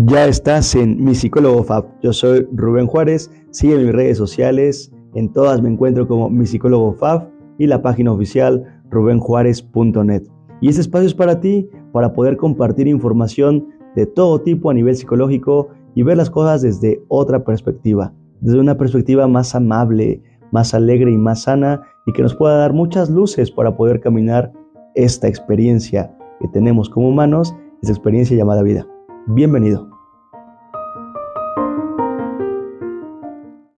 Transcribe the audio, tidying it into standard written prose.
Ya estás en Mi Psicólogo Fab. Yo soy Rubén Juárez. Sigue mis redes sociales. En todas me encuentro como Mi Psicólogo Fab y la página oficial rubenjuarez.net. Y este espacio es para ti, para poder compartir información de todo tipo a nivel psicológico y ver las cosas desde otra perspectiva, desde una perspectiva más amable, más alegre y más sana, y que nos pueda dar muchas luces para poder caminar esta experiencia que tenemos como humanos, esta experiencia llamada vida. Bienvenido.